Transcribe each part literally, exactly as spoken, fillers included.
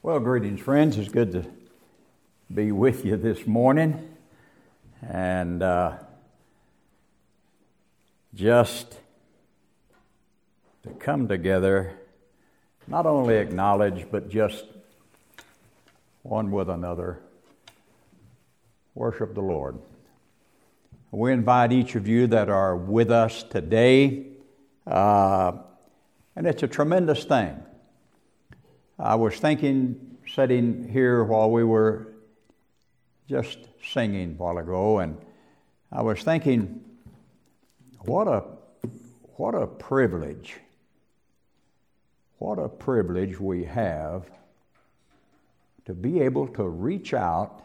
Well, greetings, friends. It's good to be with you this morning, and uh, just to come together, not only acknowledge, but just one with another, worship the Lord. We invite each of you that are with us today, uh, and it's a tremendous thing. I was thinking, sitting here while we were just singing a while ago, and I was thinking, what a what a privilege, what a privilege we have to be able to reach out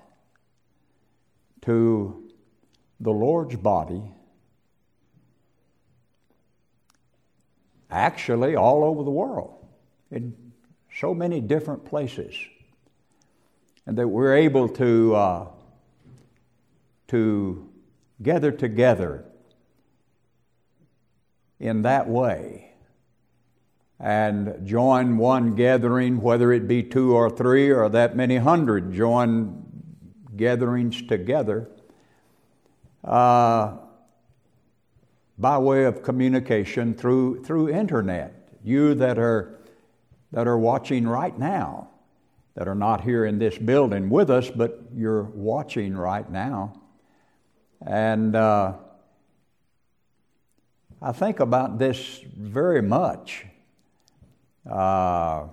to the Lord's body, actually all over the world, in so many different places, and that we're able to uh, to gather together in that way and join one gathering, whether it be two or three or that many hundred join gatherings together uh, by way of communication through through internet. You that are that are watching right now, that are not here in this building with us, but you're watching right now. And uh, I think about this very much. Uh,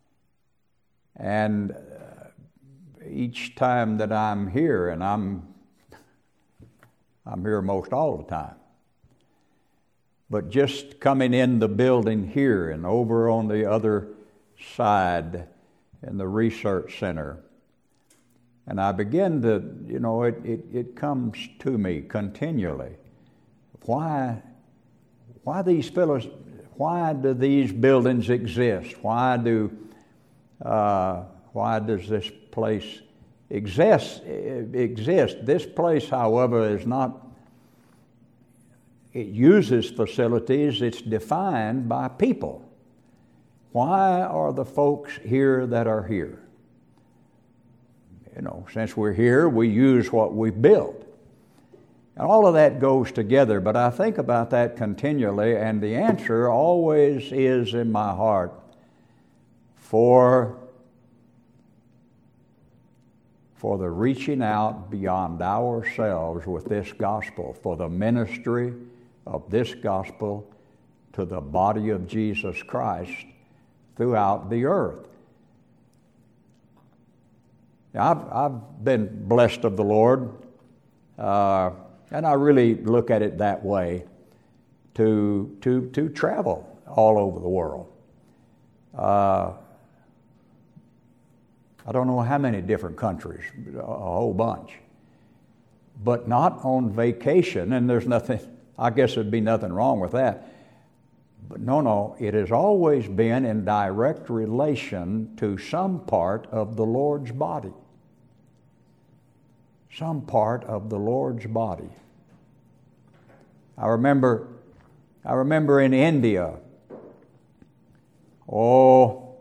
and each time that I'm here, and I'm I'm here most all the time, but just coming in the building here and over on the other side in the research center, and I begin to, you know, it, it, it comes to me continually. Why, why these fellows, why do these buildings exist? Why do, uh, why does this place exist? Exist? This place, however, is not. It uses facilities. It's defined by people. Why are the folks here that are here? You know, since we're here, we use what we built. And all of that goes together, but I think about that continually, and the answer always is in my heart for, for the reaching out beyond ourselves with this gospel, for the ministry of this gospel to the body of Jesus Christ throughout the earth. Now, I've, I've been blessed of the Lord, uh, and I really look at it that way, to, to, to travel all over the world. Uh, I don't know how many different countries, a whole bunch, but not on vacation, and there's nothing, I guess there'd be nothing wrong with that. But no, no, it has always been in direct relation to some part of the Lord's body. Some part of the Lord's body. I remember, I remember in India, oh,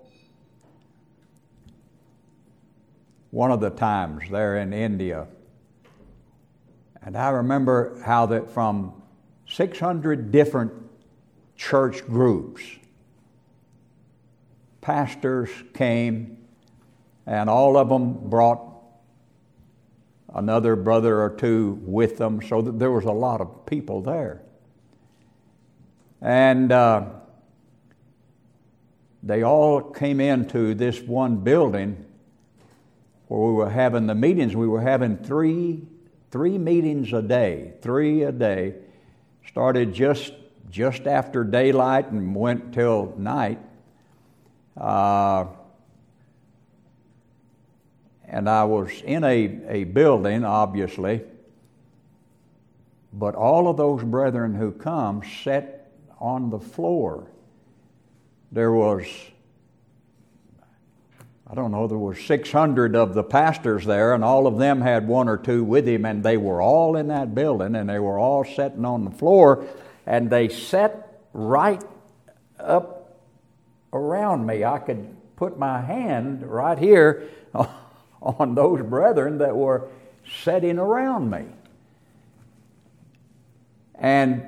one of the times there in India, and I remember how that from six hundred different church groups, pastors came, and all of them brought another brother or two with them, so that there was a lot of people there. And uh, they all came into this one building where we were having the meetings. We were having three, three meetings a day, three a day, started just just after daylight and went till night. Uh, and I was in a, a building, obviously, but all of those brethren who come sat on the floor. There was, I don't know, there was six hundred of the pastors there, and all of them had one or two with him, and they were all in that building, and they were all sitting on the floor, and they sat right up around me. I could put my hand right here on those brethren that were sitting around me. And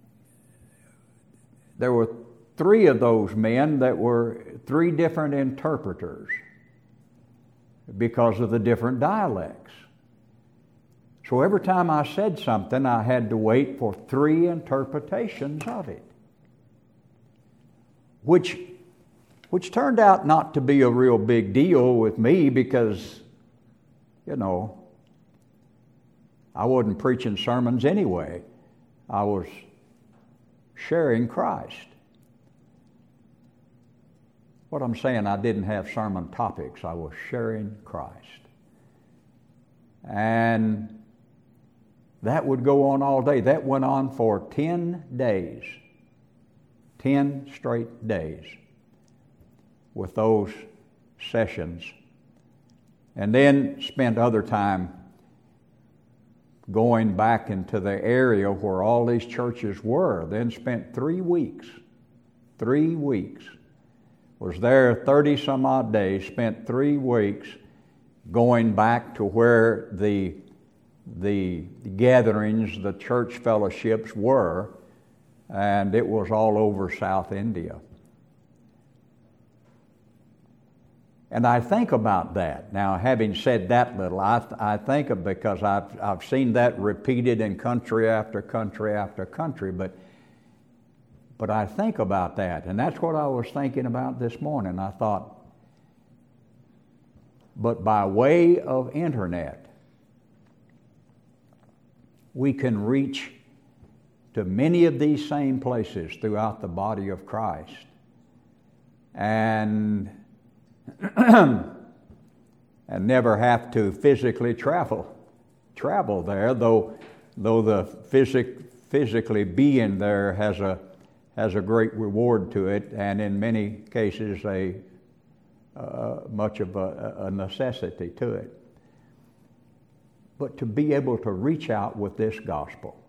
there were three of those men that were three different interpreters because of the different dialects. So every time I said something, I had to wait for three interpretations of it, which, which turned out not to be a real big deal with me because, you know, I wasn't preaching sermons anyway. I was sharing Christ. What I'm saying, I didn't have sermon topics. I was sharing Christ. And that would go on all day. That went on for ten days. Ten straight days with those sessions. And then spent other time going back into the area where all these churches were. Then spent three weeks. Three weeks. Was there thirty some odd days, spent three weeks going back to where the, the gatherings, the church fellowships were, and it was all over South India. And I think about that. Now, having said that little, I, I think of because I've, I've seen that repeated in country after country after country, but But I think about that, and that's what I was thinking about this morning. I thought, but by way of internet, we can reach to many of these same places throughout the body of Christ. And, and never have to physically travel, travel there, though, though the physic, physically being there has a has a great reward to it, and in many cases a uh, much of a, a necessity to it. But to be able to reach out with this gospel.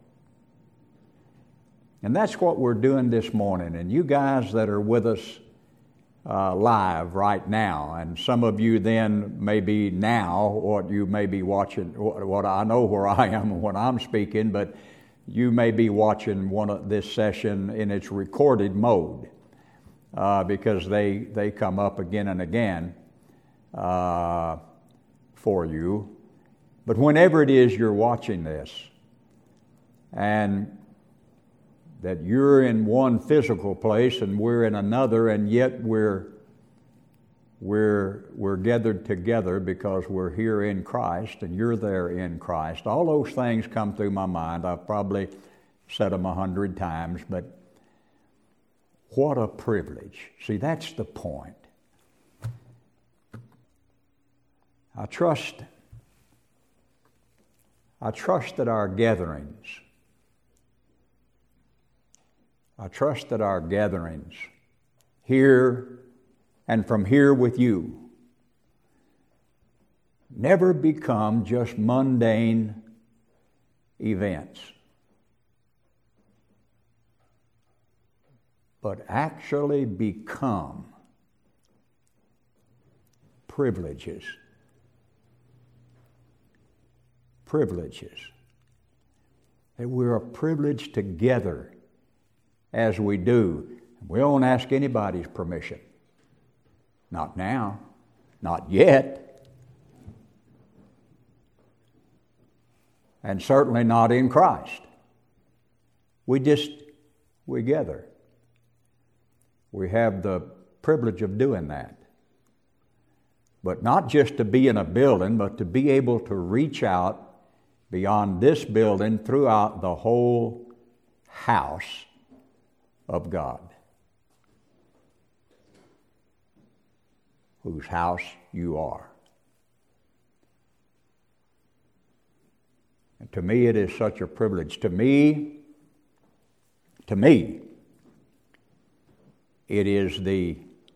And that's what we're doing this morning. And you guys that are with us uh, live right now, and some of you then maybe now, or you may be watching, what I know where I am when I'm speaking, but you may be watching one of this session in its recorded mode uh, because they they come up again and again uh, for you. But whenever it is you're watching this, and that you're in one physical place and we're in another, and yet we're We're, we're gathered together because we're here in Christ and you're there in Christ. All those things come through my mind. I've probably said them a hundred times, but what a privilege. See, that's the point. I trust, I trust that our gatherings, I trust that our gatherings here and from here with you never become just mundane events, but actually become privileges. Privileges. That we're a privilege together as we do. We don't ask anybody's permission. Not now, not yet, and certainly not in Christ. We just, we gather. We have the privilege of doing that. But not just to be in a building, but to be able to reach out beyond this building throughout the whole house of God, whose house you are. And to me, it is such a privilege. To me, to me, it is the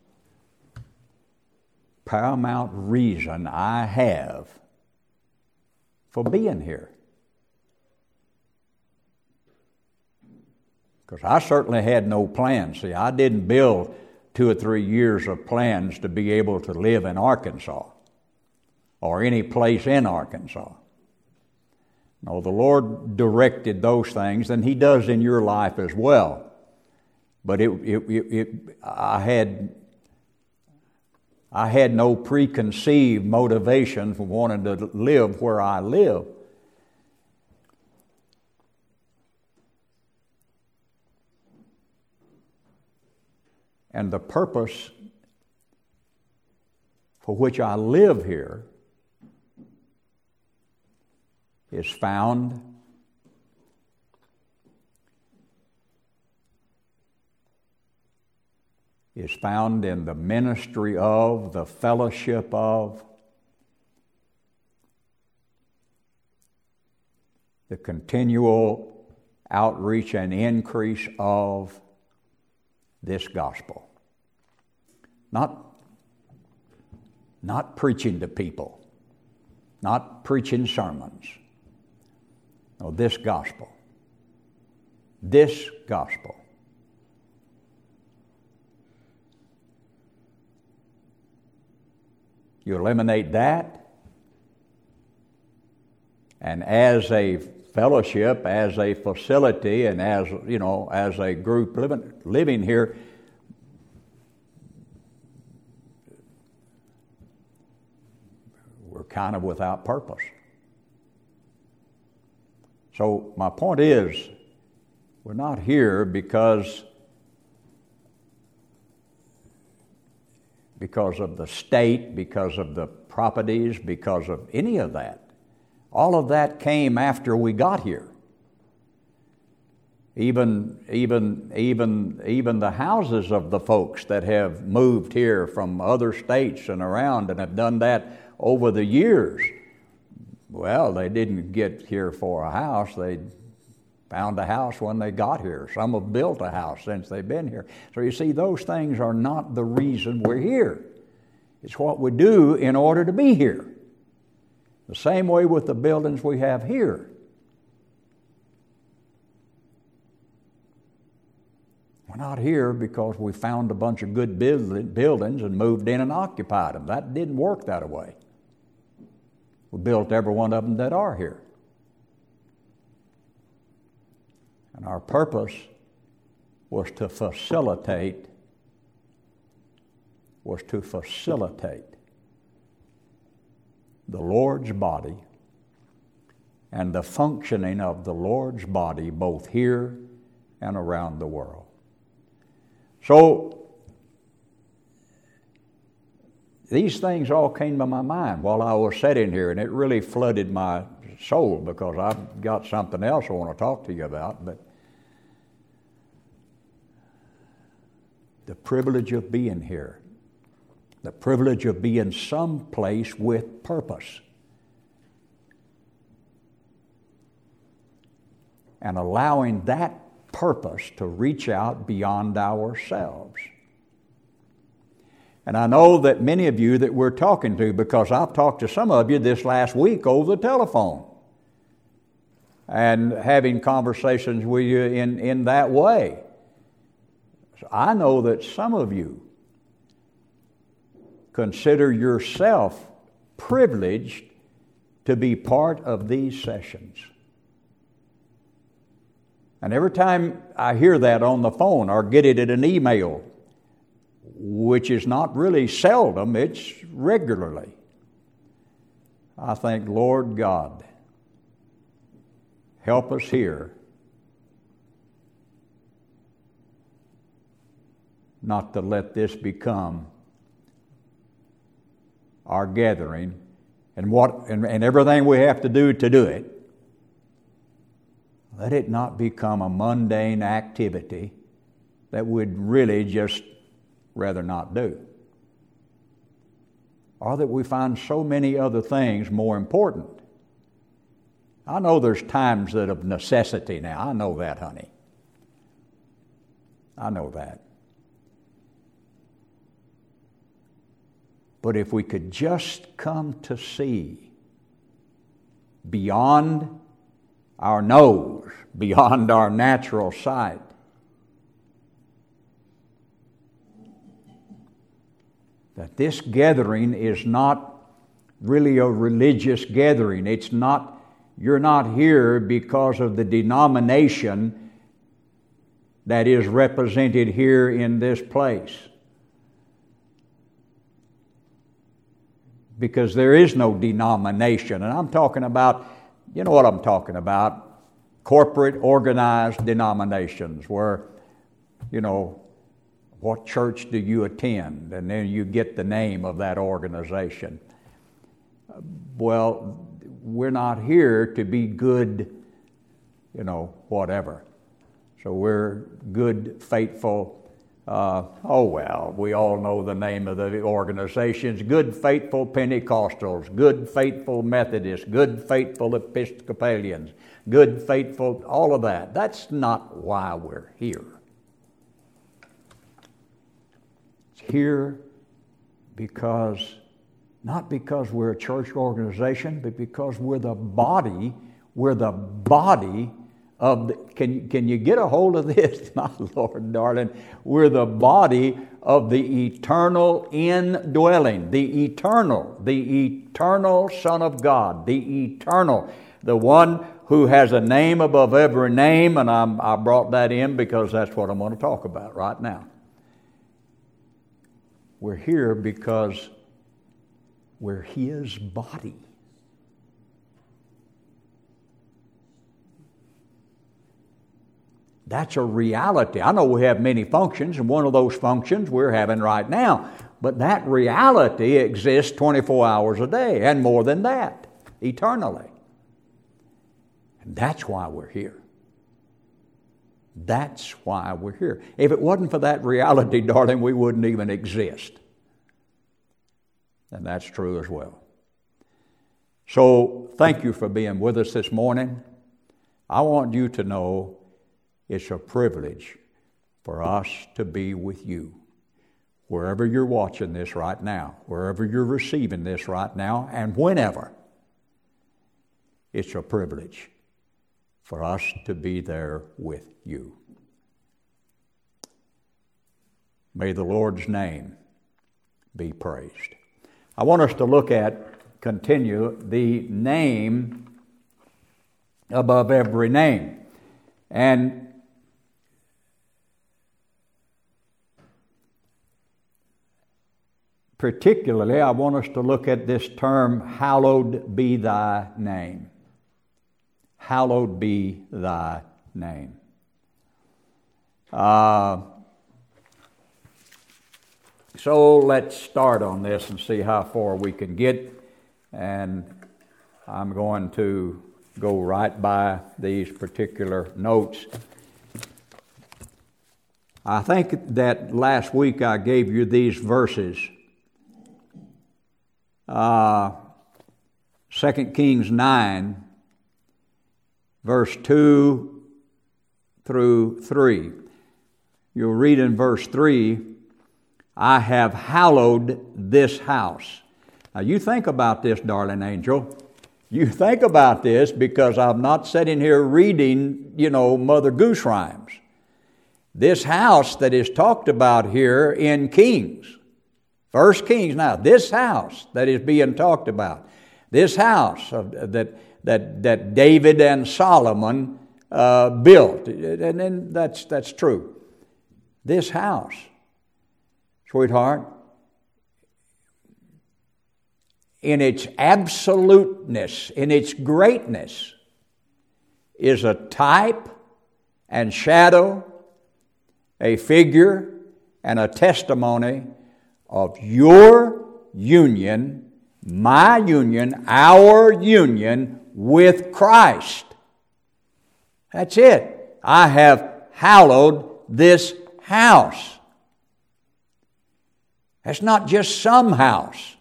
paramount reason I have for being here. Because I certainly had no plans. See, I didn't build two or three years of plans to be able to live in Arkansas or any place in Arkansas. No, the Lord directed those things, and He does in your life as well. But it, it, it, it, I had, I had no preconceived motivation for wanting to live where I live. And the purpose for which I live here is found is found in the ministry of, the fellowship of, the continual outreach and increase of this gospel. Not, not preaching to people, not preaching sermons. No, this gospel. This gospel. You eliminate that, and as a fellowship, as a facility, and as, you know, as a group living, living here, we're kind of without purpose. So my point is, we're not here because because of the state, because of the properties, because of any of that. All of that came after we got here. Even, even, even, even the houses of the folks that have moved here from other states and around and have done that over the years. Well, they didn't get here for a house. They found a house when they got here. Some have built a house since they've been here. So you see, those things are not the reason we're here. It's what we do in order to be here. The same way with the buildings we have here. We're not here because we found a bunch of good buildings and moved in and occupied them. That didn't work that way. We built every one of them that are here. And our purpose was to facilitate, was to facilitate the Lord's body and the functioning of the Lord's body both here and around the world. So, these things all came to my mind while I was sitting here, and it really flooded my soul because I've got something else I want to talk to you about. But the privilege of being here, the privilege of being someplace with purpose, and allowing that purpose to reach out beyond ourselves. And I know that many of you that we're talking to, because I've talked to some of you this last week over the telephone and having conversations with you in, in that way. So I know that some of you consider yourself privileged to be part of these sessions. And every time I hear that on the phone or get it in an email, which is not really seldom, it's regularly, I think, Lord God, help us here not to let this become our gathering and what and, and everything we have to do to do it. Let it not become a mundane activity that we'd really just rather not do. Or that we find so many other things more important. I know there's times that of necessity now. I know that, honey. I know that. But if we could just come to see beyond our nose, beyond our natural sight, that this gathering is not really a religious gathering. It's not, you're not here because of the denomination that is represented here in this place. Because there is no denomination. And I'm talking about, you know what I'm talking about, corporate organized denominations where, you know, what church do you attend? And then you get the name of that organization. Well, we're not here to be good, you know, whatever. So we're good, faithful, uh, oh well, we all know the name of the organizations, good, faithful Pentecostals, good, faithful Methodists, good, faithful Episcopalians, good, faithful, all of that. That's not why we're here. It's here because, not because we're a church organization, but because we're the body, we're the body of the, can, can you get a hold of this? My Lord, darling, we're the body of the eternal indwelling, the eternal, the eternal Son of God, the eternal, the one who has a name above every name, and I'm, I brought that in because that's what I'm going to talk about right now. We're here because we're His body. That's a reality. I know we have many functions, and one of those functions we're having right now. But that reality exists twenty-four hours a day, and more than that, eternally. And that's why we're here. That's why we're here. If it wasn't for that reality, darling, we wouldn't even exist. And that's true as well. So, thank you for being with us this morning. I want you to know it's a privilege for us to be with you. Wherever you're watching this right now, wherever you're receiving this right now, and whenever, it's a privilege for us to be there with you. May the Lord's name be praised. I want us to look at, continue, the name above every name. And particularly, I want us to look at this term, hallowed be thy name. Hallowed be thy name. Uh, so let's start on this and see how far we can get. And I'm going to go right by these particular notes. I think that last week I gave you these verses. Uh, Second Kings nine, verse two through three. You'll read in verse three, I have hallowed this house. Now you think about this, darling angel. You think about this because I'm not sitting here reading, you know, Mother Goose rhymes. This house that is talked about here in Kings, First Kings now, this house that is being talked about, this house of, that, that, that David and Solomon uh, built, and, and that's, that's true. This house, sweetheart, in its absoluteness, in its greatness, is a type and shadow, a figure and a testimony of your union, my union, our union with Christ. That's it. I have hallowed this house. That's not just some house.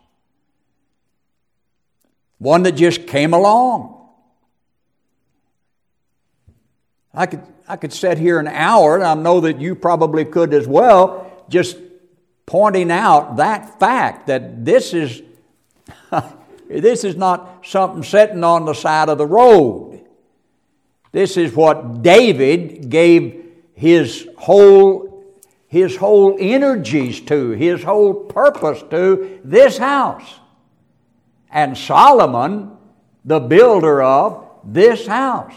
One that just came along. I could, I could sit here an hour, and I know that you probably could as well, just pointing out that fact that this is this is not something sitting on the side of the road. This is what David gave his whole his whole energies to, his whole purpose to this house. And Solomon, the builder of this house.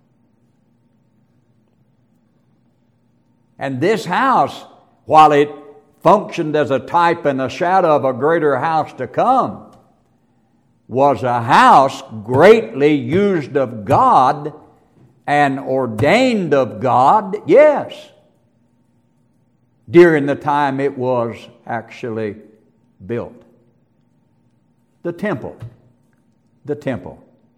And this house, while it functioned as a type and a shadow of a greater house to come, was a house greatly used of God and ordained of God, yes, during the time it was actually built. The temple, the temple,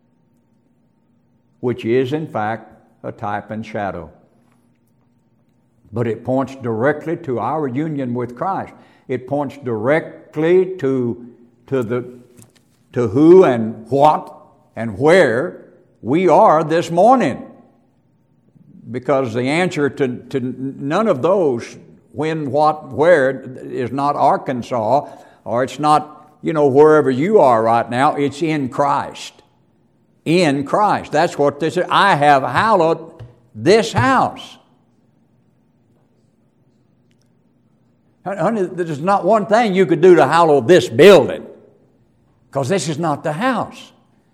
which is in fact a type and shadow. But it points directly to our union with Christ. It points directly to, to, the, to who and what and where we are this morning. Because the answer to, to none of those, when, what, where, is not Arkansas, or it's not, you know, wherever you are right now. It's in Christ. In Christ. That's what this is. I have hallowed this house. Honey, there's not one thing you could do to hallow this building, because this is not the house.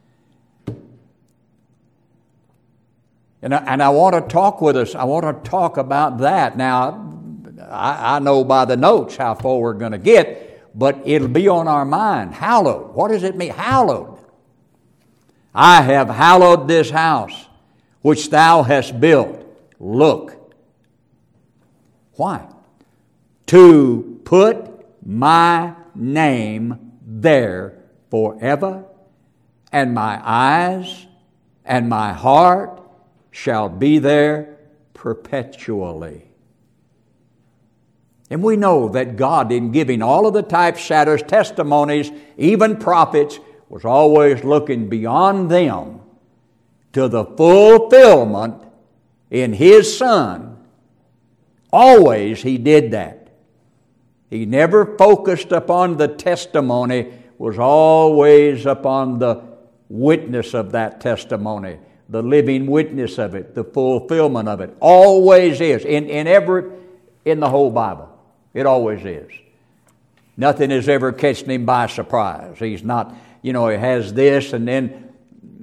And I, and I want to talk with us. I want to talk about that. Now, I, I know by the notes how far we're going to get, but it'll be on our mind. Hallowed. What does it mean? Hallowed. I have hallowed this house which thou hast built. Look. Why? To put my name there forever, and my eyes and my heart shall be there perpetually. And we know that God, in giving all of the types, shadows, testimonies, even prophets, was always looking beyond them to the fulfillment in His Son. Always He did that. He never focused upon the testimony, was always upon the witness of that testimony, the living witness of it, the fulfillment of it. Always is. In, in every, in the whole Bible. It always is. Nothing is ever catching Him by surprise. He's not, you know, He has this and then,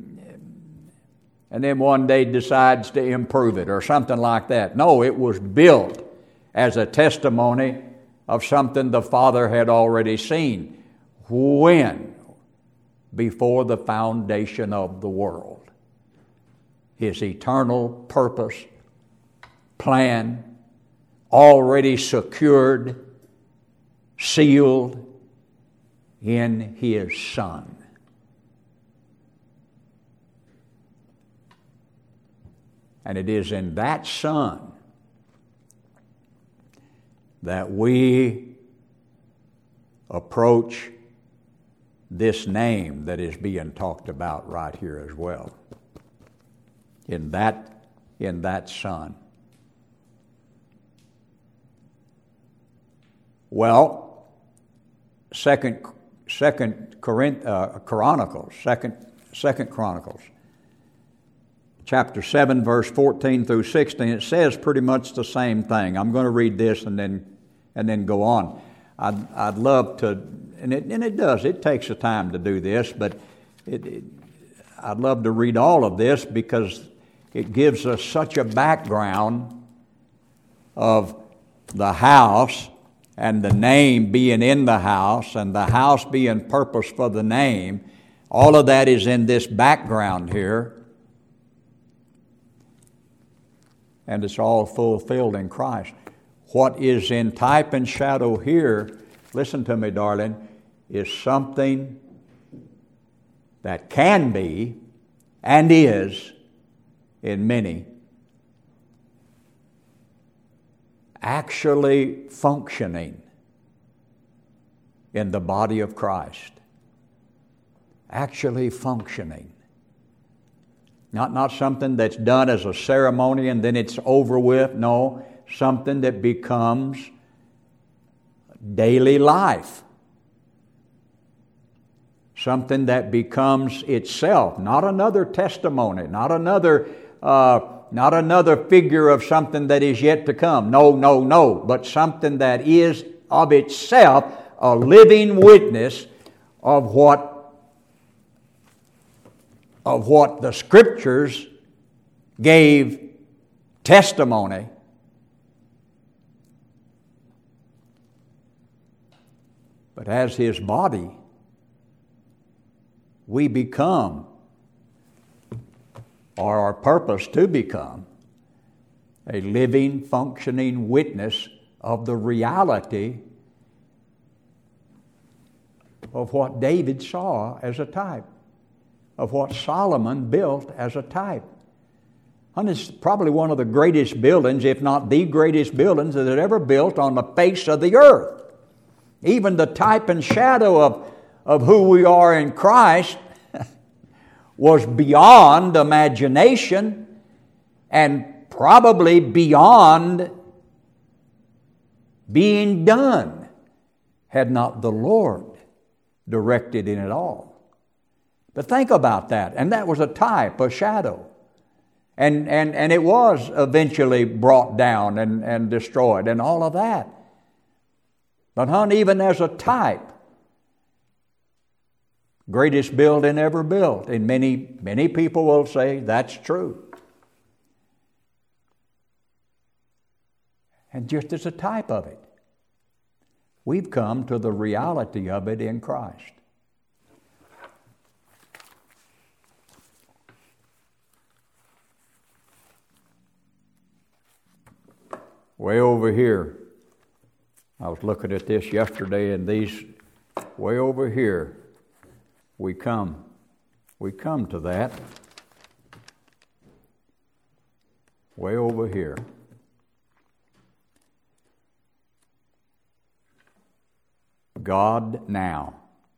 and then one day decides to improve it or something like that. No, it was built as a testimony of something the Father had already seen. When? Before the foundation of the world. His eternal purpose, plan, already secured, sealed in His Son. And it is in that Son that we approach this name that is being talked about right here as well. In that, in that Son. Well, Second, Second Corinth, uh, Chronicles, Second, Second Chronicles, chapter seven, verse fourteen through sixteen. It says pretty much the same thing. I'm going to read this and then and then go on. I'd, I'd love to, and it, and it does. It takes a time to do this, but it, it, I'd love to read all of this because it gives us such a background of the house and the name being in the house and the house being purpose for the name. All of that is in this background here. And it's all fulfilled in Christ. What is in type and shadow here, listen to me, darling, is something that can be and is in many actually functioning in the body of Christ. Actually functioning. Not, not something that's done as a ceremony and then it's over with. No, something that becomes daily life. Something that becomes itself. Not another testimony. Not another uh, not another figure of something that is yet to come. No, no, no. But something that is of itself a living witness of what, of what the Scriptures gave testimony. But as His body, we become, or our purpose to become, a living, functioning witness of the reality of what David saw as a type, of what Solomon built as a type. And it's probably one of the greatest buildings, if not the greatest buildings that had ever built on the face of the earth. Even the type and shadow of, of who we are in Christ was beyond imagination and probably beyond being done had not the Lord directed in it all. But think about that. And that was a type, a shadow. And, and, and it was eventually brought down and, and destroyed and all of that. But hon, even as a type, greatest building ever built. And many, many people will say that's true. And just as a type of it, we've come to the reality of it in Christ. Way over here, I was looking at this yesterday, and these, way over here, we come, we come to that. Way over here. God now.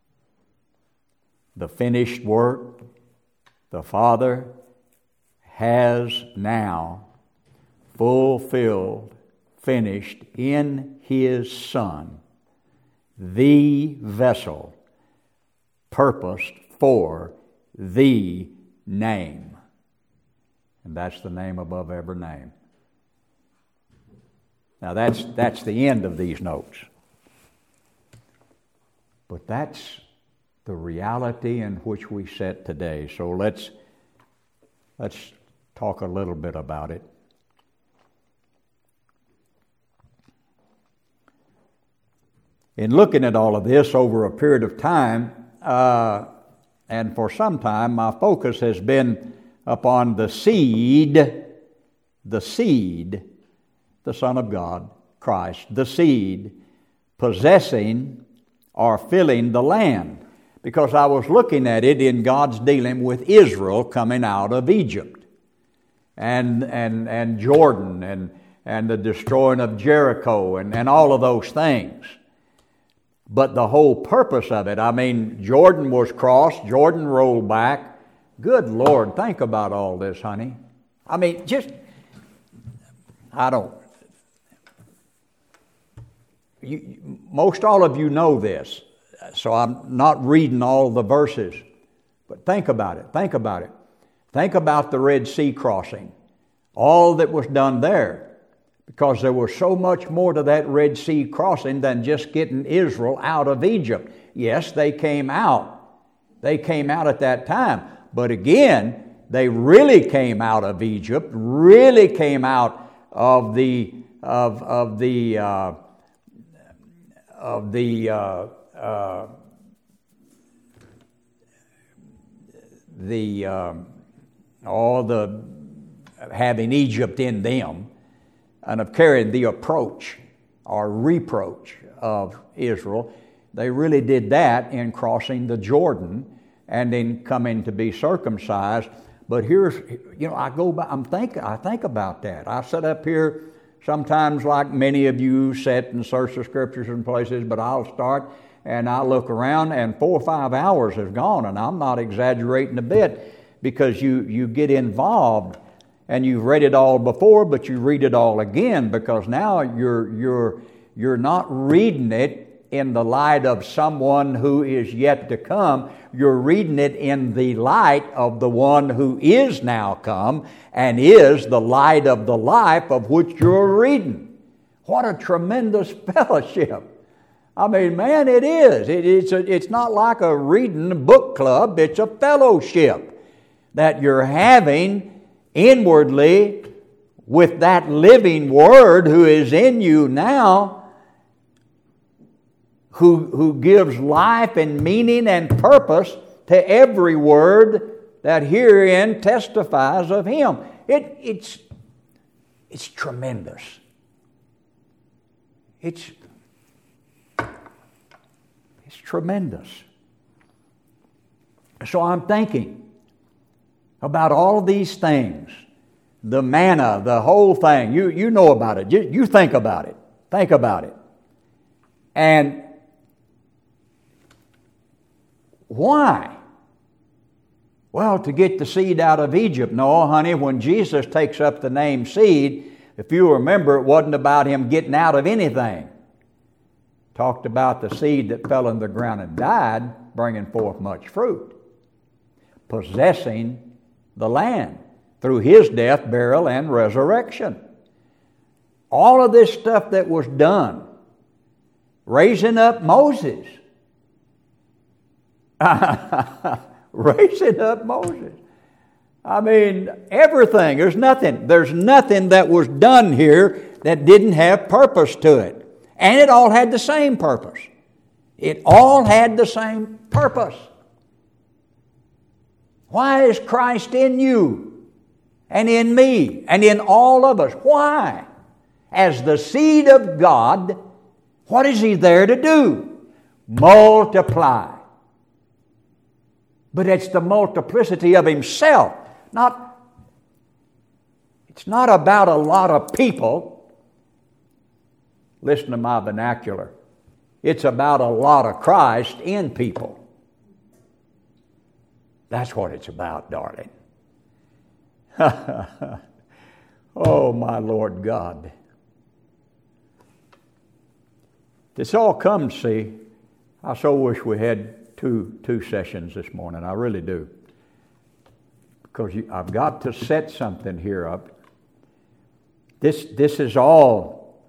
The finished work, the Father has now fulfilled, finished in His Son, the vessel purposed for the name. And that's the name above every name. Now that's that's the end of these notes. But that's the reality in which we sit today. So let's let's talk a little bit about it. In looking at all of this over a period of time, uh, and for some time, my focus has been upon the seed, the seed, the Son of God, Christ, the seed, possessing or filling the land. Because I was looking at it in God's dealing with Israel coming out of Egypt and and and Jordan and, and the destroying of Jericho and, and all of those things. But the whole purpose of it, I mean, Jordan was crossed, Jordan rolled back. Good Lord, think about all this, honey. I mean, just, I don't, you, most all of you know this, so I'm not reading all the verses. But think about it, think about it. Think about the Red Sea crossing, all that was done there. Because there was so much more to that Red Sea crossing than just getting Israel out of Egypt. Yes, they came out. They came out at that time. But again, they really came out of Egypt, really came out of the of of the uh, of the uh, uh, the um, all the having Egypt in them. And of carrying the approach or reproach of Israel. They really did that in crossing the Jordan and in coming to be circumcised. But here's, you know, I go by, I'm think, I think about that. I sit up here sometimes like many of you sit and search the Scriptures in places, but I'll start and I look around and four or five hours has gone, and I'm not exaggerating a bit, because you, you get involved. And you've read it all before, but you read it all again, because now you're you're you're not reading it in the light of someone who is yet to come. You're reading it in the light of the one who is now come and is the light of the life of which you're reading. What a tremendous fellowship. I mean, man, it is. It, it's, a, it's not like a reading book club. It's a fellowship that you're having inwardly with that living Word who is in you now, who, who gives life and meaning and purpose to every word that herein testifies of Him. It, it's, it's tremendous. It's, it's tremendous. So I'm thinking about all these things. The manna, the whole thing. You, you know about it. You, you think about it. Think about it. And why? Well, to get the seed out of Egypt. No, honey, when Jesus takes up the name seed, if you remember, it wasn't about Him getting out of anything. Talked about the seed that fell in the ground and died, bringing forth much fruit. Possessing the land through His death, burial, and resurrection. All of this stuff that was done. Raising up Moses. Raising up Moses. I mean, everything. There's nothing. There's nothing that was done here that didn't have purpose to it. And it all had the same purpose. It all had the same purpose. Why is Christ in you and in me and in all of us? Why? As the seed of God, what is He there to do? Multiply. But it's the multiplicity of Himself. Not, it's not about a lot of people. Listen to my vernacular. It's about a lot of Christ in people. That's what it's about, darling. Oh, my Lord God. This all comes, see, I so wish we had two two sessions this morning. I really do. Because you, I've got to set something here up. This, this is all,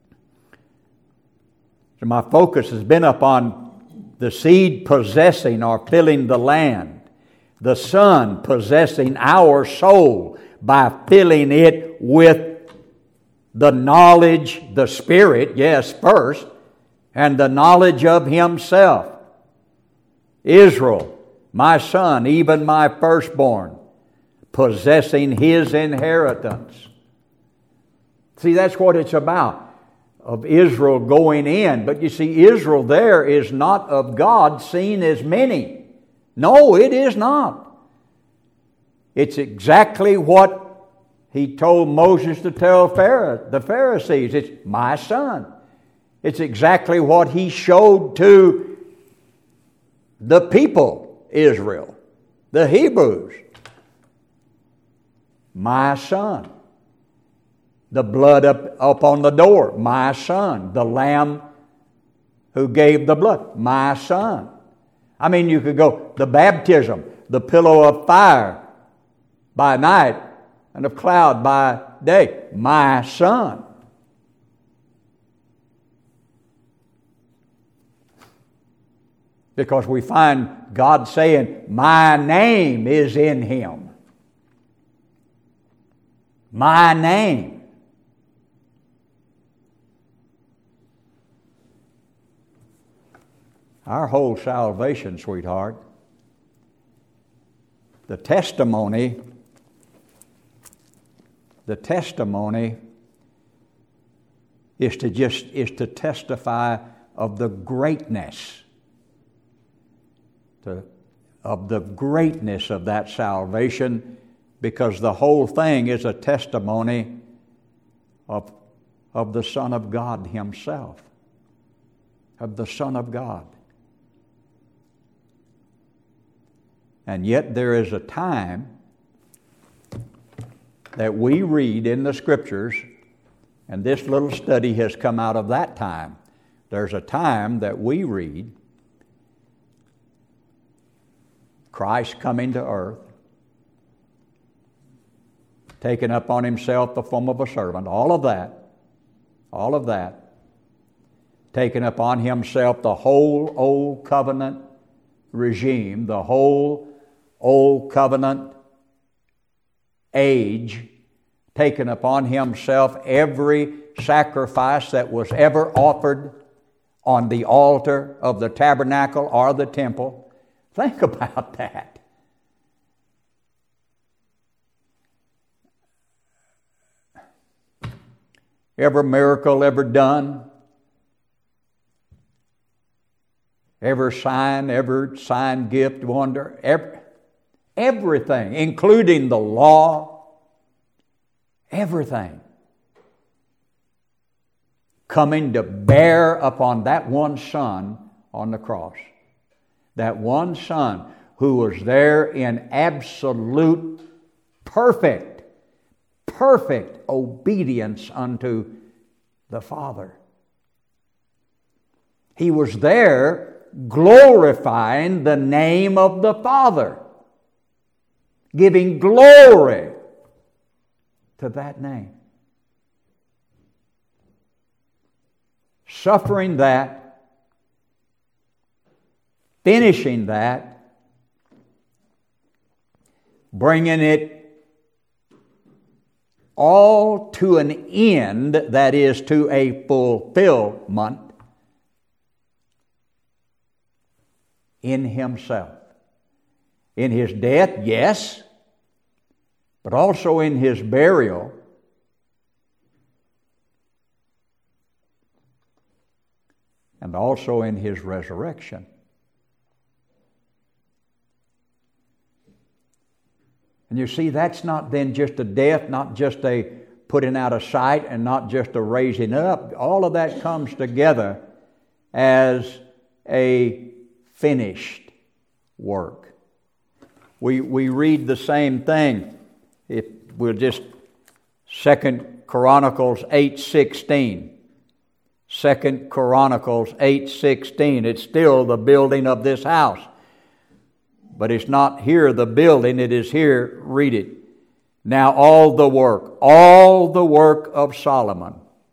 so my focus has been upon the seed possessing or filling the land. The Son possessing our soul by filling it with the knowledge, the Spirit, yes, first, and the knowledge of Himself. Israel, my son, even my firstborn, possessing His inheritance. See, that's what it's about, of Israel going in. But you see, Israel there is not of God seen as many. No, it is not. It's exactly what He told Moses to tell the Pharisees. It's my son. It's exactly what He showed to the people, Israel, the Hebrews. My son. The blood up, up on the door. My son. The lamb who gave the blood. My son. I mean, you could go, the baptism, the pillow of fire by night and of cloud by day. My son. Because we find God saying, my name is in Him. My name. Our whole salvation, sweetheart, the testimony, the testimony is to just is to testify of the greatness, to, of the greatness of that salvation, because the whole thing is a testimony of, of the Son of God Himself, of the Son of God. And yet there is a time that we read in the Scriptures, and this little study has come out of that time, There's a time that we read Christ coming to earth, taking upon himself the form of a servant, all of that, all of that, taking upon himself the whole old covenant regime, the whole old covenant age, taken upon himself every sacrifice that was ever offered on the altar of the tabernacle or the temple. Think about that. Every miracle ever done, every sign, every sign, gift, wonder, every, everything, including the law, everything, coming to bear upon that one Son on the cross. That one Son who was there in absolute, perfect, perfect obedience unto the Father. He was there glorifying the name of the Father, giving glory to that name. Suffering that, finishing that, bringing it all to an end, that is, to a fulfillment in himself. In his death, yes, but also in his burial. And also in his resurrection. And you see, that's not then just a death, not just a putting out of sight, and not just a raising up. All of that comes together as a finished work. We we read the same thing. If we'll just Second Chronicles eight sixteen. Second Chronicles eight sixteen. It's still the building of this house. But it's not here the building, it is here, read it. Now all the work, all the work of Solomon.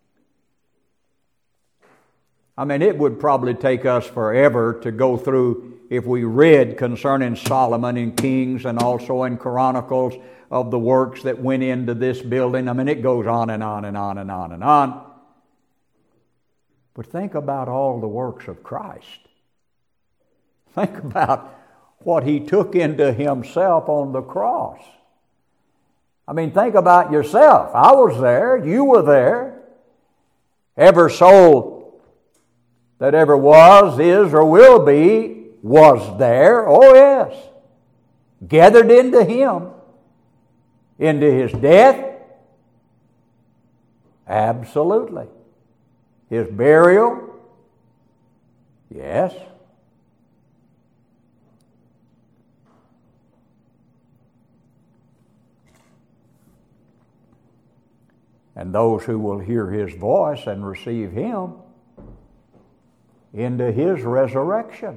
I mean, it would probably take us forever to go through, if we read concerning Solomon in Kings and also in Chronicles, of the works that went into this building. I mean, it goes on and on and on and on and on. But think about all the works of Christ. Think about what he took into himself on the cross. I mean, think about yourself. I was there. You were there. Every soul that ever was, is, or will be was there. Oh, yes. Gathered into him. Into his death. Absolutely. His burial. Yes. And those who will hear his voice and receive him into his resurrection.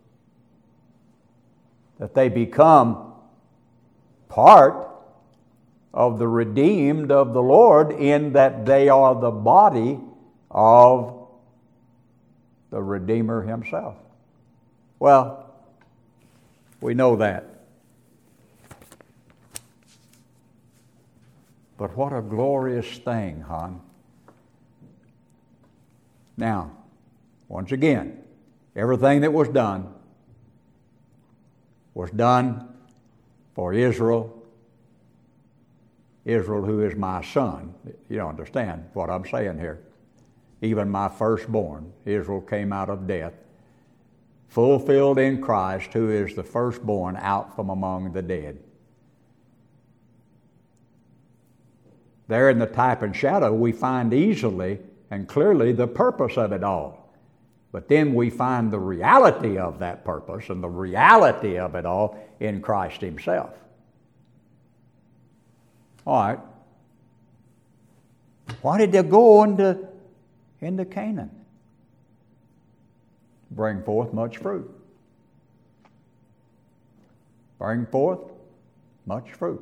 That they become part of the redeemed of the Lord, in that they are the body of the Redeemer himself. Well, we know that. But what a glorious thing, hon. Now, once again, everything that was done was done for Israel. Israel, who is my son. You don't understand what I'm saying here. Even my firstborn, Israel came out of death, fulfilled in Christ, who is the firstborn out from among the dead. There in the type and shadow, we find easily and clearly the purpose of it all. But then we find the reality of that purpose and the reality of it all in Christ himself. All right. Why did they go into, into Canaan? bring forth much fruit. Bring forth much fruit.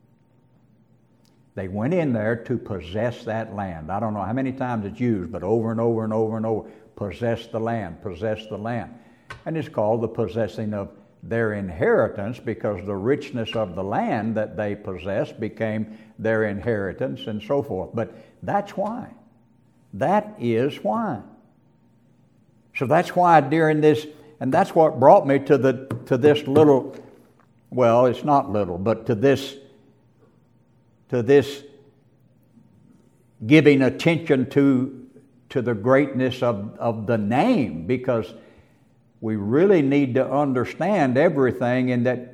They went in there to possess that land. I don't know how many times it's used, but over and over and over and over. Possess the land, possess the land. And it's called the possessing of their inheritance because the richness of the land that they possessed became their inheritance and so forth. But that's why. That is why. So that's why during this, and that's what brought me to the to this little, well, it's not little, but to this to this giving attention to to the greatness of, of the name, because we really need to understand everything in that.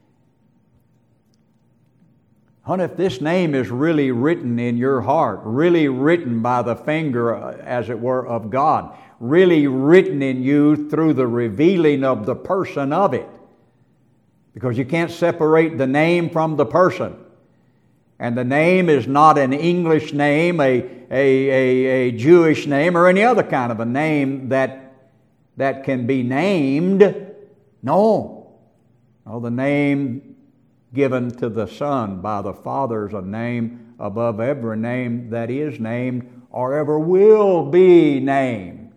Honey, if this name is really written in your heart, really written by the finger, as it were, of God, really written in you through the revealing of the person of it, because you can't separate the name from the person. And the name is not an English name, a, a, a, a Jewish name, or any other kind of a name that, that can be named. No. No, the name given to the Son by the Father is a name above every name that is named or ever will be named.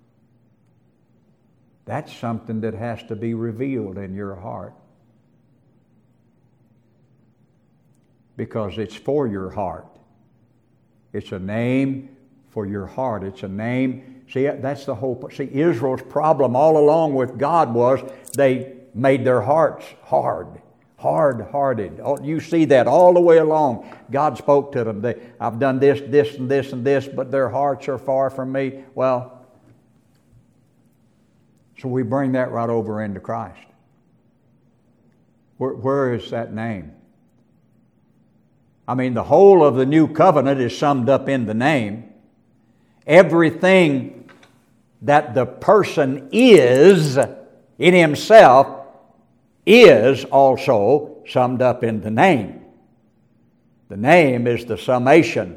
That's something that has to be revealed in your heart, because it's for your heart. It's a name for your heart. It's a name. See, that's the whole. See, Israel's problem all along with God was they made their hearts hard, hard-hearted. You see that all the way along. God spoke to them. They, I've done this, this, and this, and this, but their hearts are far from me. Well, so we bring that right over into Christ. Where, where is that name? I mean, the whole of the new covenant is summed up in the name. Everything that the person is in himself is also summed up in the name. The name is the summation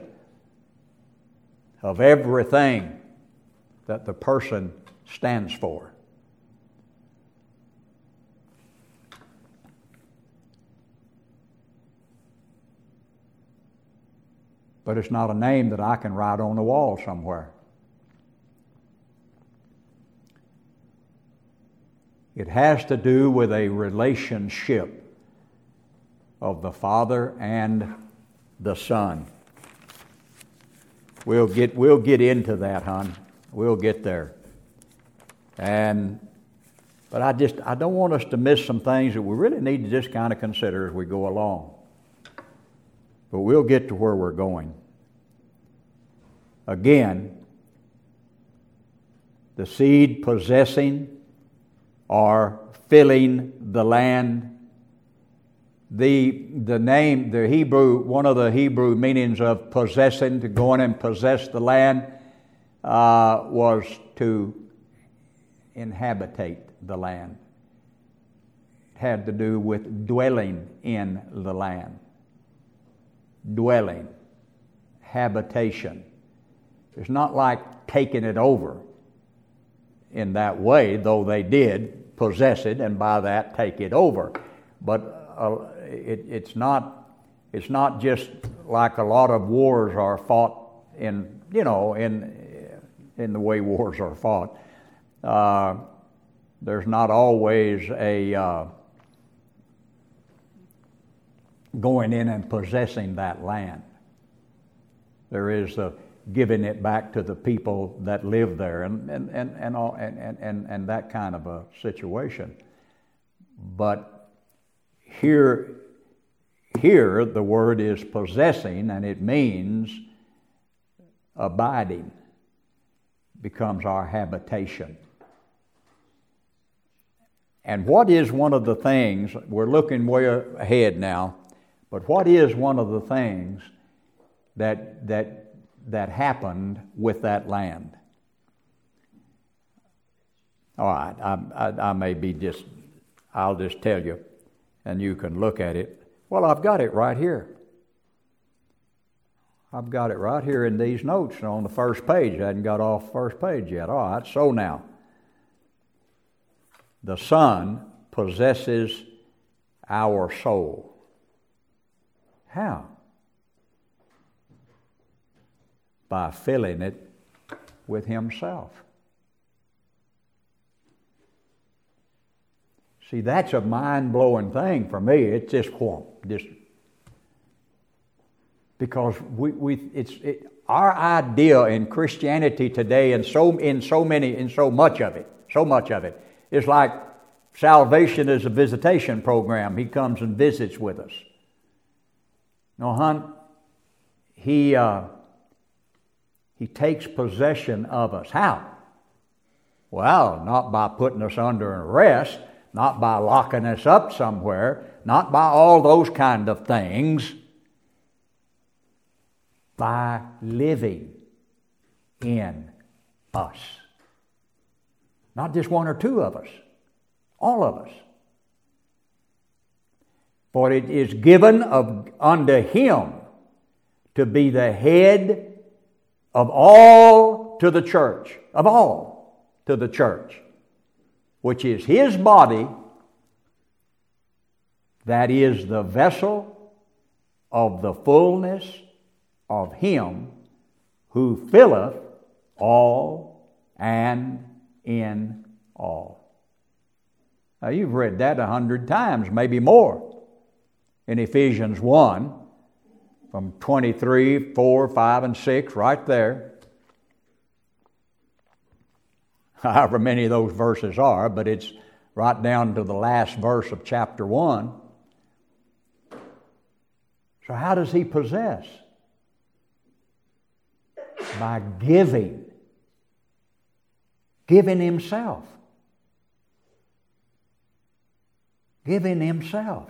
of everything that the person stands for. But it's not a name that I can write on the wall somewhere. It has to do with a relationship of the Father and the Son. We'll get we'll get into that, hon. We'll get there. And but I just I don't want us to miss some things that we really need to just kind of consider as we go along. But we'll get to where we're going. Again, the seed possessing or filling the land. The the name, the Hebrew, one of the Hebrew meanings of possessing, to go in and possess the land, uh, was to inhabitate the land. It had to do with dwelling in the land. Dwelling, habitation. It's not like taking it over in that way, though they did possess it and by that take it over. But uh, it, it's not it's not just like a lot of wars are fought in, you know, in in the way wars are fought. Uh, there's not always a uh, going in and possessing that land. There is a giving it back to the people that live there, and and and and, all, and, and, and and that kind of a situation. But here, here the word is possessing, and it means abiding. Becomes our habitation. And what is one of the things, we're looking way ahead now, but what is one of the things that that that happened with that land? All right, I, I, I may be just, I'll just tell you, and you can look at it. Well, I've got it right here. I've got it right here in these notes on the first page. I hadn't got off the first page yet. All right, so now, the Son possesses our soul. How? By filling it with Himself. See, that's a mind-blowing thing for me. It's just, whoop, just because we, we it's it, our idea in Christianity today, and so in so many, in so much of it, so much of it, is like salvation is a visitation program. He comes and visits with us. No, hon, he uh, he takes possession of us. How? Well, not by putting us under arrest, not by locking us up somewhere, not by all those kind of things. By living in us. Not just one or two of us, all of us. For it is given of, unto Him to be the head of all to the church, of all to the church, which is His body, that is the vessel of the fullness of Him who filleth all and in all. Now you've read that a hundred times, maybe more, in Ephesians one, from twenty-three, four, five, and six, right there. However many of those verses are, but it's right down to the last verse of chapter one. So how does He possess? By giving. Giving Himself. Giving Himself.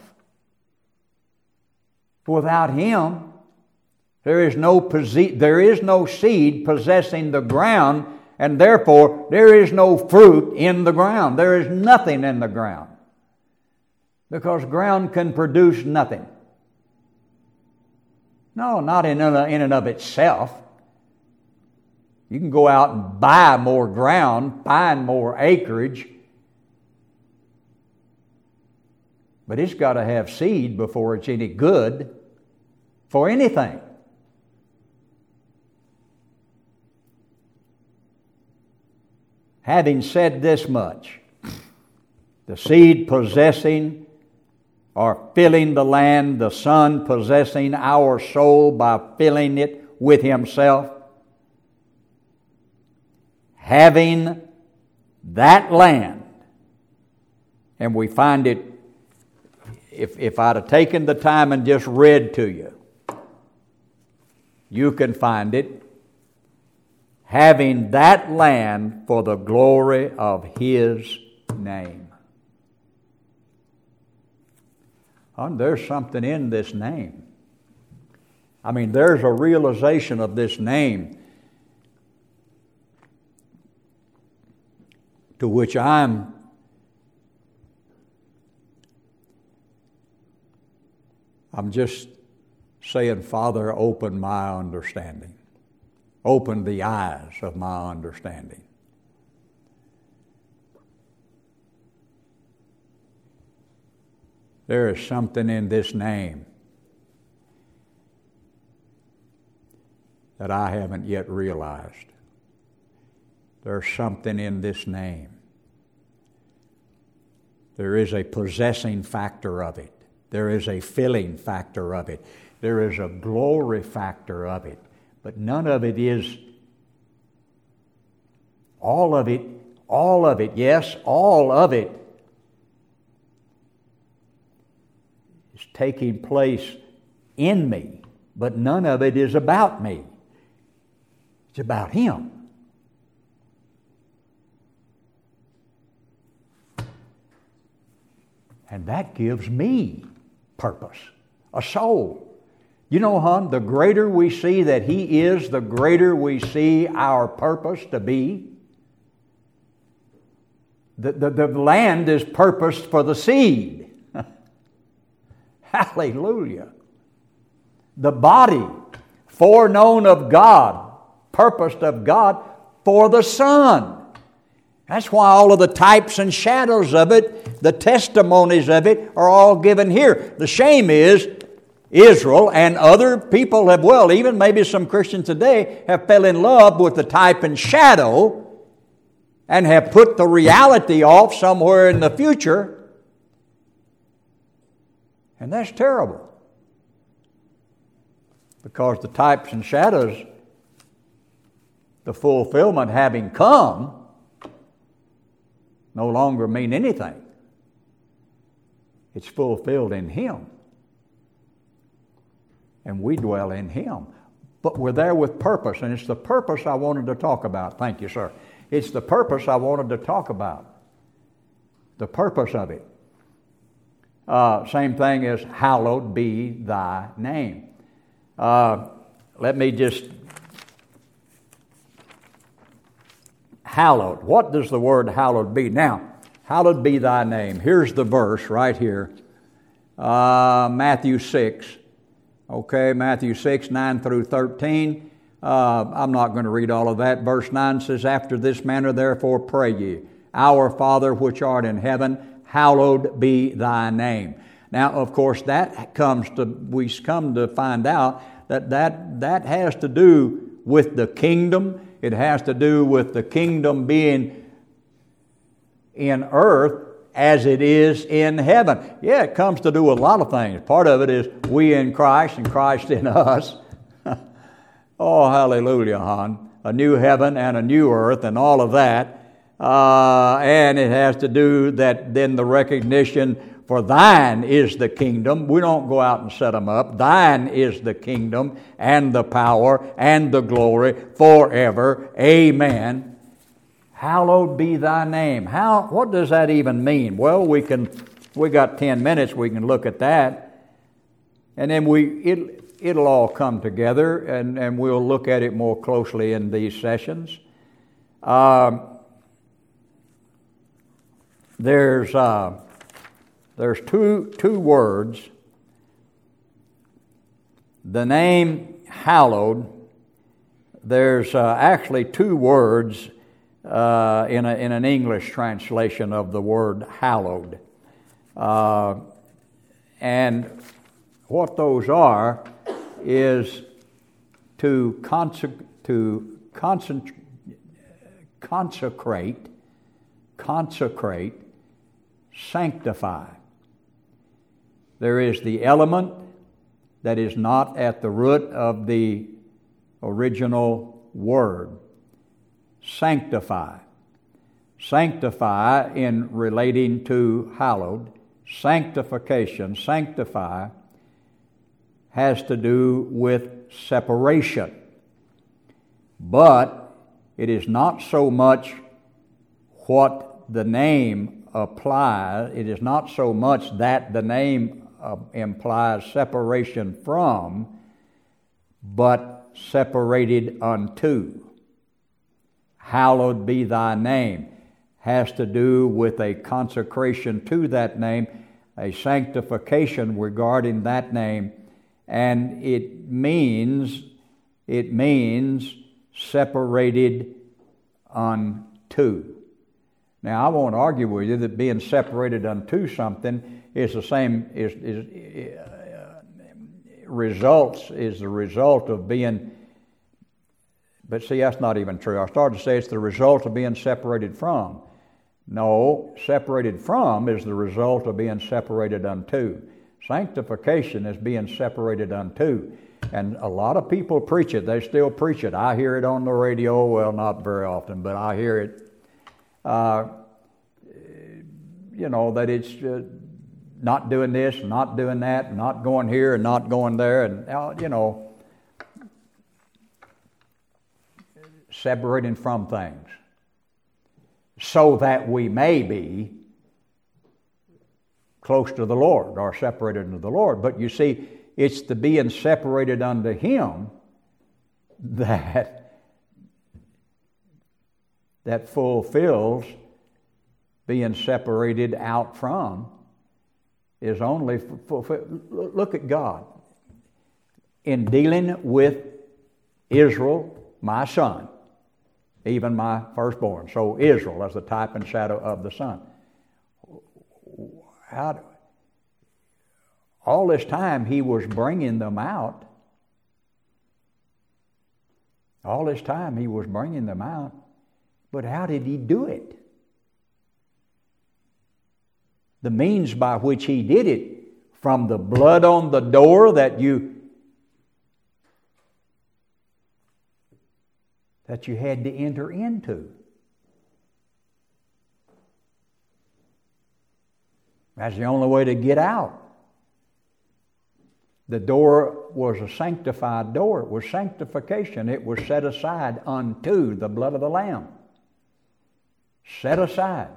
Without Him, there is no posse- there is no seed possessing the ground, and therefore there is no fruit in the ground. There is nothing in the ground. Because ground can produce nothing. No, not in in and of itself. You can go out and buy more ground, find more acreage, but it's got to have seed before it's any good for anything. Having said this much, the seed possessing or filling the land, the Son possessing our soul by filling it with Himself, having that land, and we find it, if, if I'd have taken the time and just read to you, you can find it, having that land for the glory of His name. And there's something in this name. I mean, there's a realization of this name to which I'm I'm just saying, Father, open my understanding. Open the eyes of my understanding. There is something in this name that I haven't yet realized. There's something in this name. There is a possessing factor of it. There is a filling factor of it. There is a glory factor of it. But none of it is, all of it, all of it, yes, all of it is taking place in me, but none of it is about me. It's about Him. And that gives me purpose, a soul. You know, hon, the greater we see that He is, the greater we see our purpose to be. The, the, the land is purposed for the seed. Hallelujah. The body, foreknown of God, purposed of God for the Son. That's why all of the types and shadows of it, the testimonies of it, are all given here. The shame is Israel and other people have, well, even maybe some Christians today have fell in love with the type and shadow and have put the reality off somewhere in the future. And that's terrible. Because the types and shadows, the fulfillment having come, no longer mean anything. It's fulfilled in Him. And we dwell in Him. But we're there with purpose, and it's the purpose I wanted to talk about. Thank you, sir. It's the purpose I wanted to talk about. The purpose of it. Uh, same thing as hallowed be thy name. Uh, let me just... Hallowed. What does the word hallowed be? Now, hallowed be thy name. Here's the verse right here. Uh, Matthew six. Okay, Matthew six, nine through thirteen. Uh, I'm not going to read all of that. Verse nine says, After this manner therefore pray ye, Our Father which art in heaven, hallowed be thy name. Now, of course, that comes to, we come to find out that that, that has to do with the kingdom. It has to do with the kingdom being in earth as it is in heaven. Yeah, it comes to do with a lot of things. Part of it is we in Christ and Christ in us. Oh, hallelujah, hon. A new heaven and a new earth and all of that. Uh, and it has to do that then the recognition for thine is the kingdom. We don't go out and set them up. Thine is the kingdom and the power and the glory forever. Amen. Hallowed be thy name. How? What does that even mean? Well, we can. We got ten minutes. We can look at that, and then we it it'll all come together, and and we'll look at it more closely in these sessions. Um, there's uh, there's two two words. The name hallowed. There's uh, actually two words. Uh, in, a, in an English translation of the word hallowed. Uh, and what those are is to, consec- to concent- consecrate, consecrate, sanctify. There is the element that is not at the root of the original word. Sanctify. Sanctify in relating to hallowed. Sanctification, sanctify, has to do with separation. But it is not so much what the name applies. It is not so much that the name uh, implies separation from, but separated unto. Hallowed be thy name has to do with a consecration to that name, a sanctification regarding that name, and it means it means separated unto. Now, I won't argue with you that being separated unto something is the same is, is uh, results is the result of being. But see, that's not even true. I started to say it's the result of being separated from. No, separated from is the result of being separated unto. Sanctification is being separated unto. And a lot of people preach it. They still preach it. I hear it on the radio. Well, not very often, but I hear it. Uh, you know, that it's uh, not doing this, not doing that, not going here and not going there. And, uh, you know, separating from things so that we may be close to the Lord or separated unto the Lord. But you see, it's the being separated unto Him that that fulfills being separated out from is only fulfilled. Look at God. In dealing with Israel, my son, even my firstborn. So Israel as the type and shadow of the Son. How do, all this time he was bringing them out. All this time he was bringing them out. But how did he do it? The means by which he did it, from the blood on the door that you that you had to enter into. That's the only way to get out. The door was a sanctified door. It was sanctification. It was set aside unto the blood of the Lamb. Set aside.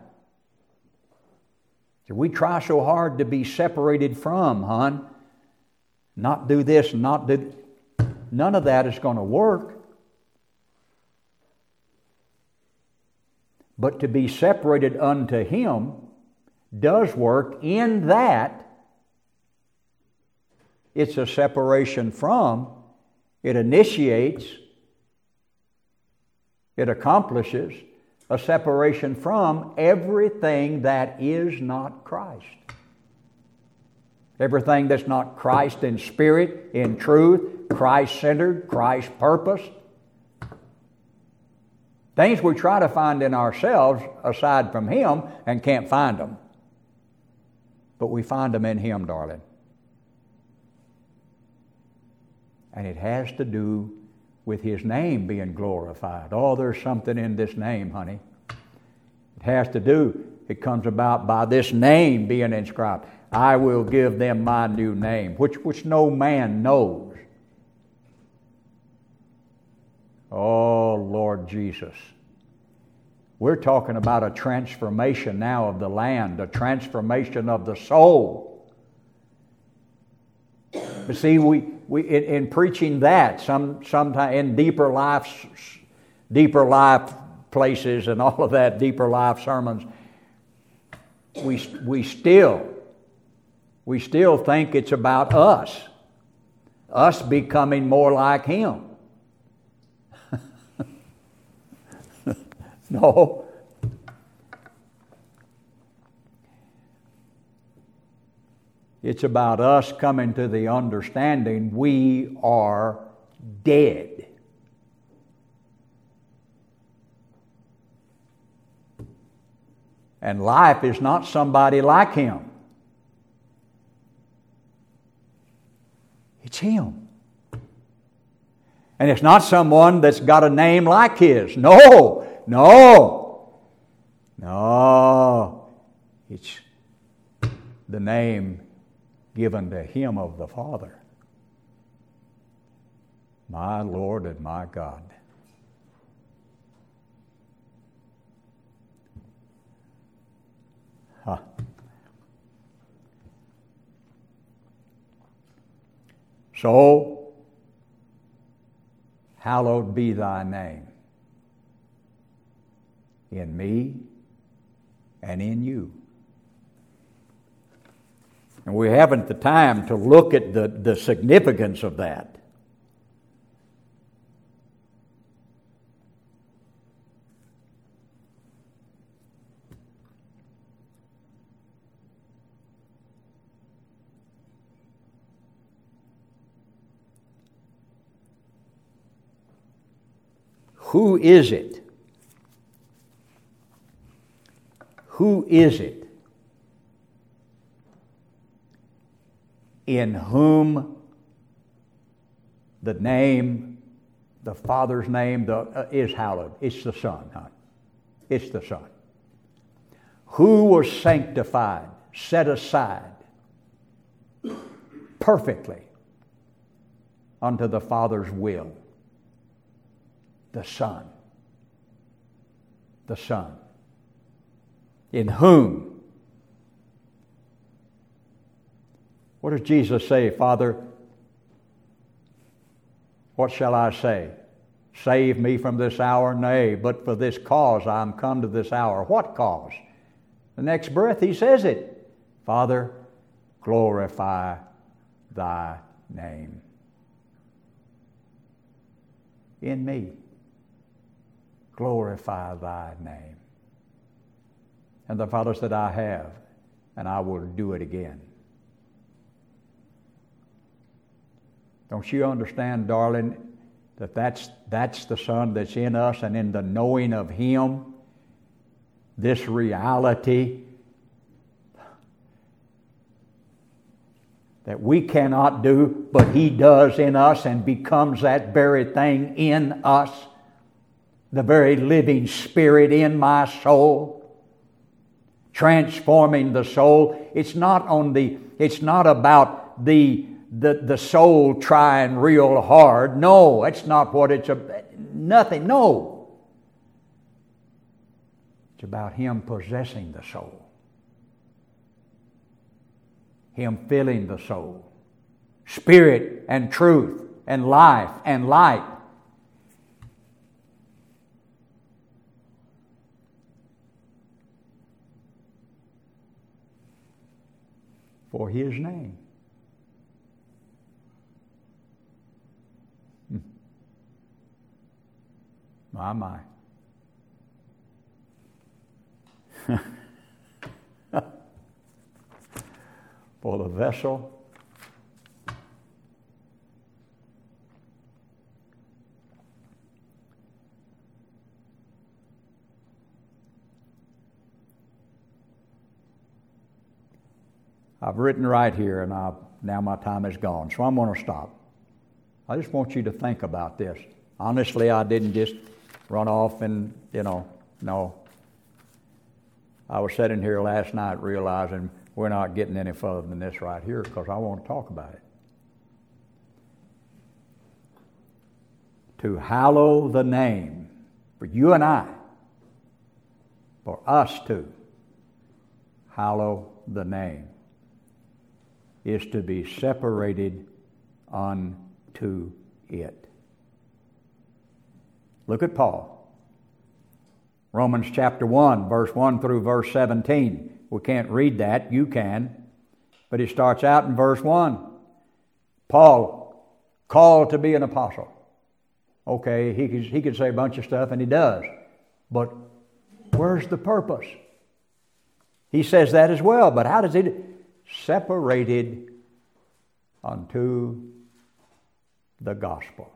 So we try so hard to be separated from, hon. Not do this, not do... None of that is going to work. But to be separated unto Him does work in that it's a separation from, it initiates, it accomplishes a separation from everything that is not Christ. Everything that's not Christ in spirit, in truth, Christ-centered, Christ-purposed. Things we try to find in ourselves aside from Him and can't find them. But we find them in Him, darling. And it has to do with His name being glorified. Oh, there's something in this name, honey. It has to do, it comes about by this name being inscribed. I will give them my new name, which, which no man knows. Oh, Lord Jesus. We're talking about a transformation now of the land, a transformation of the soul. But see, we, we in, in preaching that, some sometime in deeper life, deeper life places and all of that, deeper life sermons, we we still we still think it's about us, us becoming more like Him. No. It's about us coming to the understanding we are dead. And life is not somebody like Him. It's Him. And it's not someone that's got a name like His. No, no, no. It's the name given to Him of the Father. My Lord and my God. Huh. So, hallowed be thy name in me and in you. And we haven't the time to look at the, the significance of that. Who is it? Who is it in whom the name, the Father's name, the, uh, is hallowed? It's the Son, huh? It's the Son. Who was sanctified, set aside perfectly unto the Father's will? The Son. The Son. In whom? What does Jesus say, Father? What shall I say? Save me from this hour? Nay, but for this cause I am come to this hour. What cause? The next breath he says it. Father, glorify thy name in me. glorify thy name. And the Father said, I have, and I will do it again. Don't you understand, darling, that that's, that's the Son that's in us, and in the knowing of Him, this reality that we cannot do, but He does in us and becomes that very thing in us, the very living Spirit in my soul, transforming the soul. It's not on the, it's not about the, the, the soul trying real hard. No, that's not what it's about. Nothing, no. It's about Him possessing the soul. Him filling the soul. Spirit and truth and life and light. For His name. Hmm. My, my. For the vessel I've written right here, and I've, now my time is gone, so I'm going to stop. I just want you to think about this. Honestly, I didn't just run off and, you know, no. I was sitting here last night realizing we're not getting any further than this right here because I want to talk about it. To hallow the name, for you and I, for us to hallow the name, is to be separated unto it. Look at Paul. Romans chapter one, verse one through verse seventeen. We can't read that. You can. But it starts out in verse one. Paul, called to be an apostle. Okay, he could, he could say a bunch of stuff, and he does. But where's the purpose? He says that as well, but how does he do? Separated unto the gospel.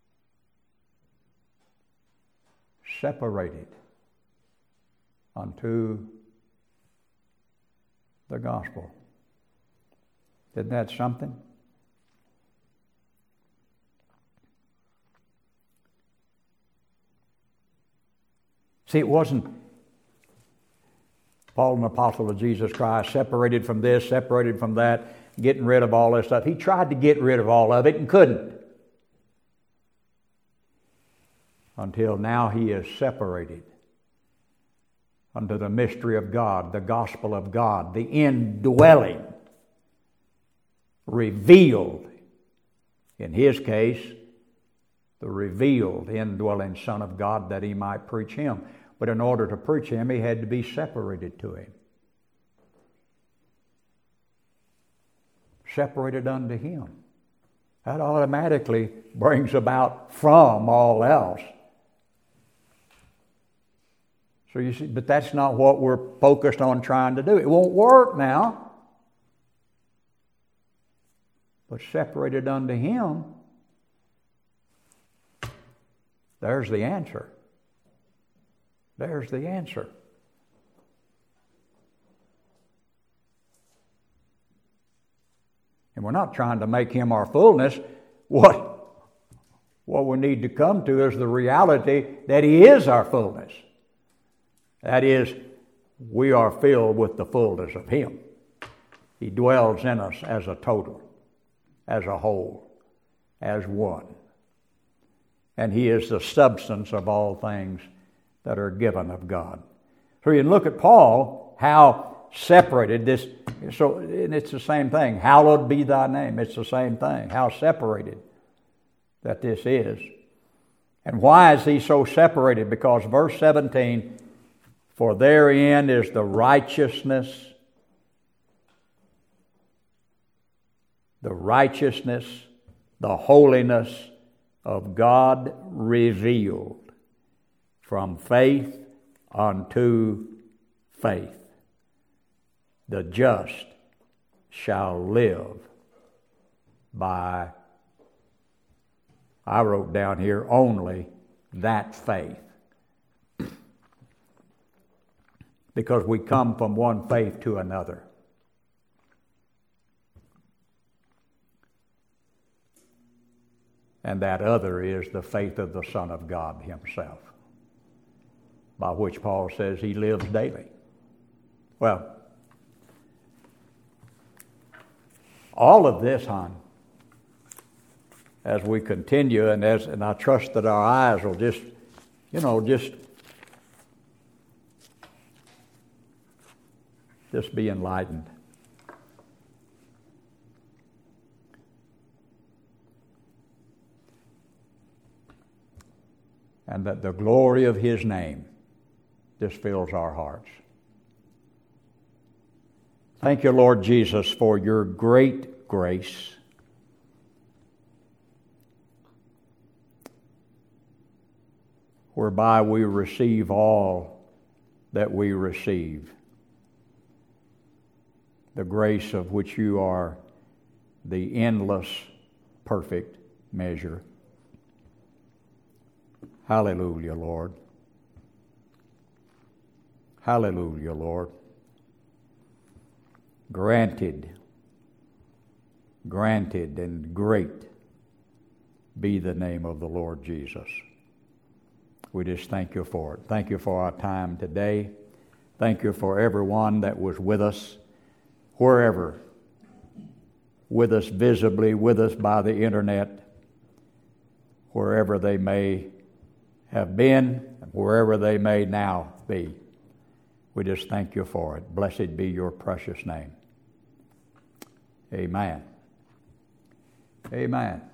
Separated unto the gospel. Isn't that something? See, it wasn't Paul, an apostle of Jesus Christ, separated from this, separated from that, getting rid of all this stuff. He tried to get rid of all of it and couldn't. Until now he is separated unto the mystery of God, the gospel of God, the indwelling, revealed, in his case, the revealed indwelling Son of God, that he might preach Him. But in order to preach Him, he had to be separated to Him. Separated unto Him. That automatically brings about from all else. So you see, but that's not what we're focused on trying to do. It won't work now. But separated unto Him, there's the answer. There's the answer. And we're not trying to make Him our fullness. What, what we need to come to is the reality that He is our fullness. That is, we are filled with the fullness of Him. He dwells in us as a total, as a whole, as one. And He is the substance of all things that are given of God. So you can look at Paul, how separated this, so and it's the same thing. Hallowed be thy name. It's the same thing. How separated that this is. And why is he so separated? Because verse seventeen, for therein is the righteousness, the righteousness, the holiness of God revealed from faith unto faith. The just shall live by, I wrote down here, only that faith. Because we come from one faith to another. And that other is the faith of the Son of God himself, by which Paul says he lives daily. Well, all of this, hon, as we continue, and as and I trust that our eyes will just, you know, just just be enlightened. And that the glory of his name just fills our hearts. Thank you, Lord Jesus, for your great grace. Whereby we receive all that we receive. The grace of which you are the endless, perfect measure. Hallelujah, Lord. Hallelujah, Lord. Granted, granted and great be the name of the Lord Jesus. We just thank you for it. Thank you for our time today. Thank you for everyone that was with us, wherever, with us visibly, with us by the internet, wherever they may have been, and wherever they may now be. We just thank you for it. Blessed be your precious name. Amen. Amen.